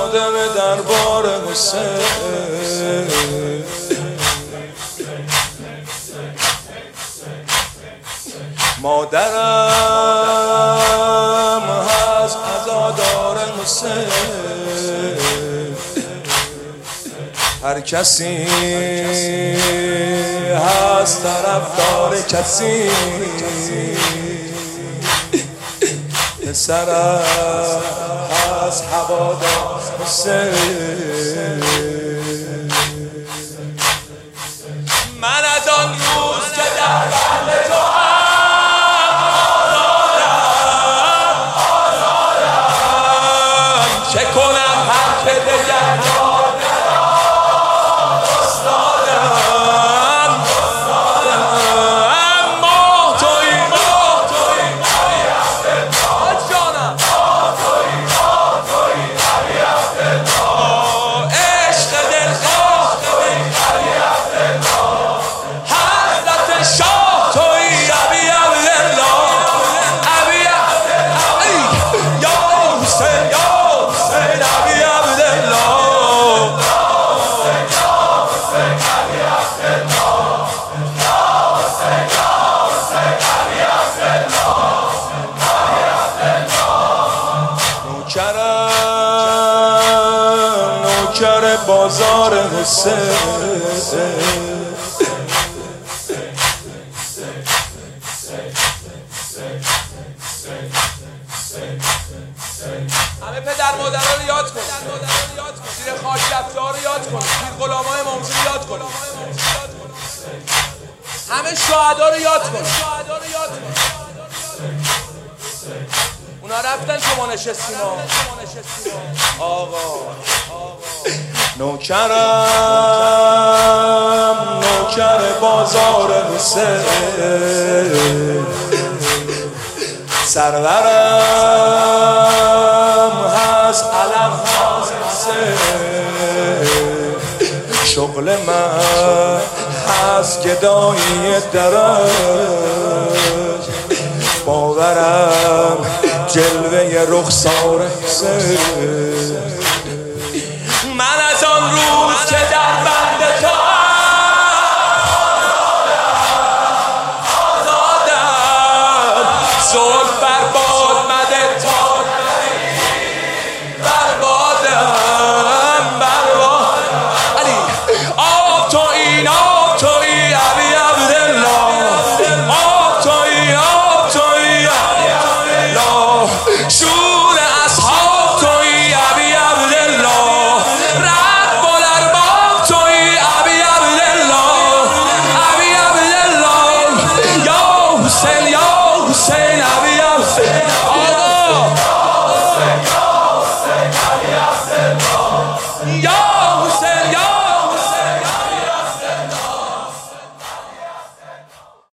خادم دربار حسین. مادرم هست عزادار حسین. هر کسی هست طرفدار کسی، پسرم هست هوادار حسین. من از آن روز که در بند تو آزادم، چه کنم حق دگر نوکر بازار حسین. همه پدر مادرها رو یاد کن، زیر خاک رفته‌ها رو یاد کن، پیر غلامای امامزاده رو یاد کن، همه شهدا رو یاد کن. اونا رفتن شما نشستیم آقا. نوکرم نوکر بازار حسین. سرورم هست علم حسین. شغل من هست گدایی درج، باورم جلوه رخسار حسین. من از آن روز که در بند تو آزادم، زلف بر باد مده تا بربادم علی. آب تویی آب تویی علی عبدالله، آب تویی علی عبدالله، شور اصحاب تویی علی عبدالله، رب الارباب تویی علی عبدالله، علی عبدالله. یا حسین یا حسین علی عبدالله.